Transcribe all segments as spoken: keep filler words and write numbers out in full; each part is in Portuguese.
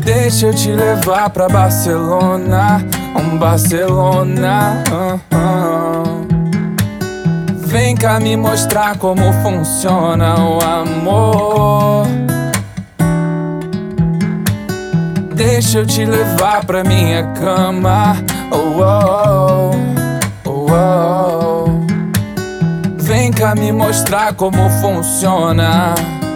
Deixa eu te levar pra Barcelona, um Barcelona. uh -uh. Vem cá me mostrar como funciona o amor. Deixa eu te levar pra minha cama. Oh, oh, oh, oh. Vem cá me mostrar como funciona.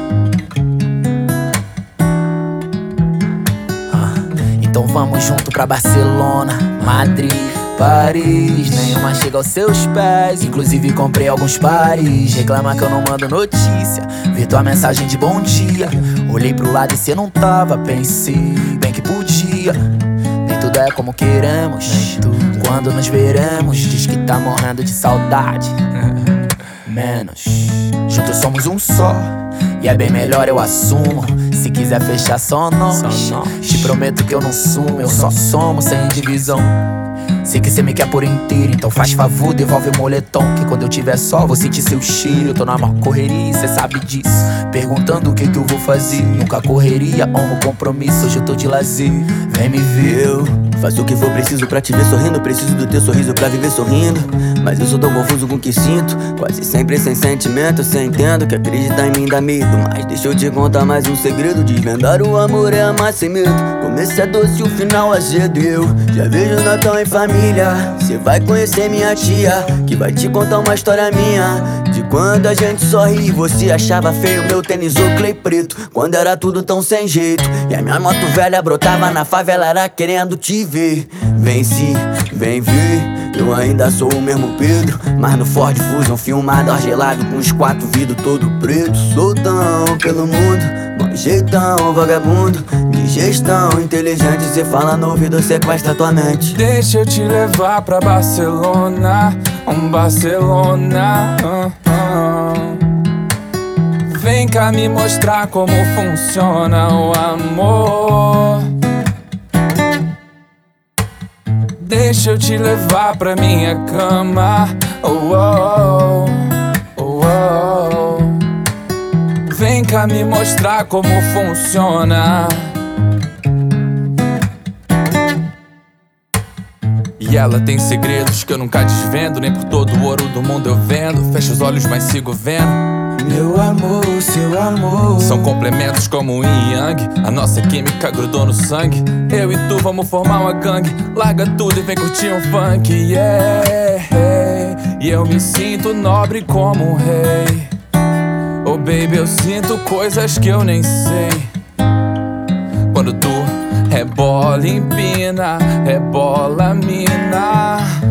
Então vamos junto pra Barcelona, Madrid, Paris. Nenhuma chega aos seus pés, inclusive comprei alguns pares. Reclama que eu não mando notícia, vi tua mensagem de bom dia. Olhei pro lado e cê não tava, pensei bem que podia. Nem tudo é como queremos, quando nos veremos. Diz que tá morrendo de saudade, menos. Juntos somos um só, e é bem melhor, eu assumo. Se quiser fechar só nós, só nós. Te prometo que eu não sumo, eu só somo sem divisão. Sei que cê me quer por inteiro, então faz favor, devolve o moletom. Que quando eu tiver só, vou sentir seu cheiro. Eu tô na maior correria, cê sabe disso. Perguntando o que que eu vou fazer. Nunca correria, honro o compromisso. Hoje eu tô de lazer, vem me ver. Eu faço o que for preciso pra te ver sorrindo. Preciso do teu sorriso pra viver sorrindo. Mas eu sou tão confuso com o que sinto, quase sempre sem sentimento. Cê entendo que acreditar em mim dá medo, mas deixa eu te contar mais um segredo. Desvendar o amor é amar sem medo. Começo é doce, o final azedo. Eu já vejo Natal em família. Cê vai conhecer minha tia, que vai te contar uma história minha. De quando a gente sorri, você achava feio meu tênis Oakley preto, quando era tudo tão sem jeito. E a minha moto velha brotava na favela, era querendo te ver. Vem sim, vem ver, eu ainda sou o mesmo Pedro, mas no Ford Fusion filmado, ar gelado, com os quatro vidros todo preto. Soltão pelo mundo, bom jeitão, vagabundo. De gestão inteligente, cê fala no ouvido, sequestra tua mente. Deixa eu te levar pra Barcelona, um Barcelona. uh -uh. Vem cá me mostrar como funciona o amor. Deixa eu te levar pra minha cama. Oh, oh, oh, oh. Vem cá me mostrar como funciona. E ela tem segredos que eu nunca desvendo, nem por todo o ouro do mundo eu vendo. Fecho os olhos, mas sigo vendo. Meu amor, seu amor. São complementos como o yin e yang. A nossa química grudou no sangue. Eu e tu vamos formar uma gangue. Larga tudo e vem curtir um funk, yeah. E eu me sinto nobre como um rei. Oh baby, eu sinto coisas que eu nem sei. Quando tu rebola, empina, rebola, mina.